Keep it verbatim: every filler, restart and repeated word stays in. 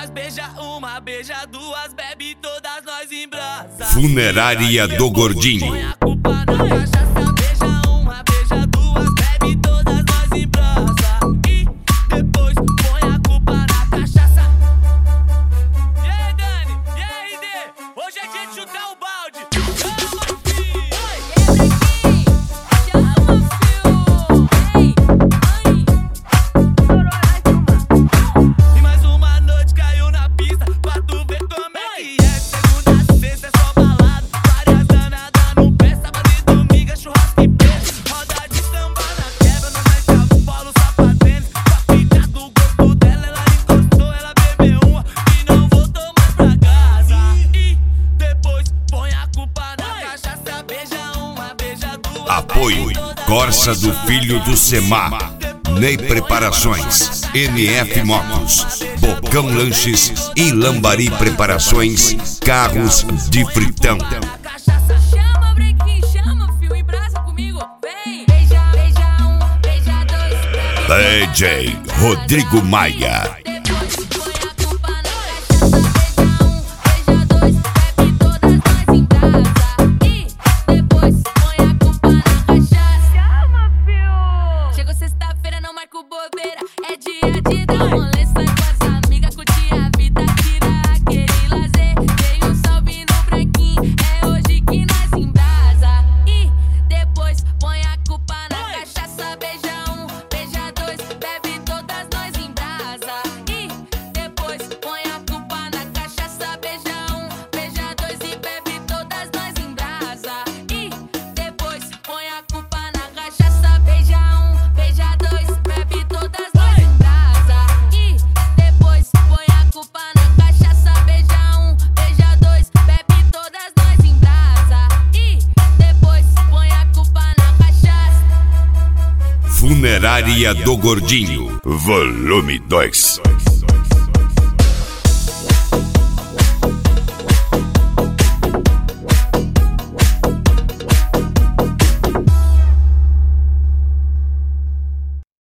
nós beija uma, beija duas, bebe todas nós em brasa. Funerária do Gordinho. Põe a culpa na cachaça, beija uma, beija duas, bebe todas nós em brasa. E depois põe a culpa na cachaça. E aí, Dani? E aí, Dê? Hoje é dia de chutar o balde. Apoio Corsa do Filho do Semar, Ney Preparações, N F Motos, Bocão Lanches e Lambari Preparações, Carros de Fritão. Chama, Brequim, chama, fio, em brasa comigo, vem. Beija, beija um, beija dois, D J Rodrigo Maia. É dia de dar rolê, sai com as amigas, curtir a vida, tirar aquele lazer. Dei um salve no Brequim, é hoje que nós embrasa. E depois põe a culpa na cachaça, beija um, beija dois, bebe todas nós embrasa. E depois põe a culpa na cachaça, beija um, beija dois e bebe todas nós embrasa. E depois põe a culpa na cachaça, beija um, beija dois, bebe todas nós. Funerária do Gordinho, volume dois.